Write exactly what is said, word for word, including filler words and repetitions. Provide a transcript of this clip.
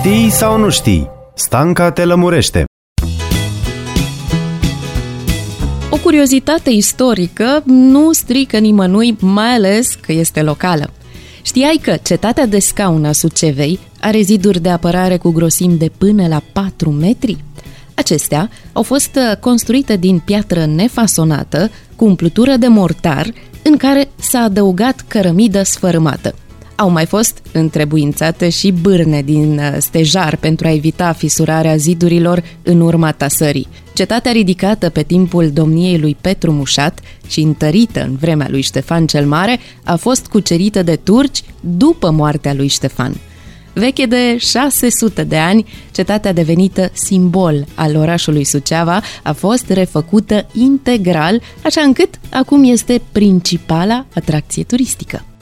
Știi sau nu știi? Stanca te lămurește. O curiozitate istorică nu strică nimănui, mai ales că este locală. Știai că cetatea de Scaun a Sucevei are ziduri de apărare cu grosimi de până la patru metri? Acestea au fost construite din piatră nefasonată, cu umplutură de mortar, în care s-a adăugat cărămidă sfărâmată. Au mai fost întrebuințate și bârne din stejar pentru a evita fisurarea zidurilor în urma tasării. Cetatea ridicată pe timpul domniei lui Petru Mușat și întărită în vremea lui Ștefan cel Mare a fost cucerită de turci după moartea lui Ștefan. Veche de șase sute de ani, cetatea devenită simbol al orașului Suceava a fost refăcută integral, așa încât acum este principala atracție turistică.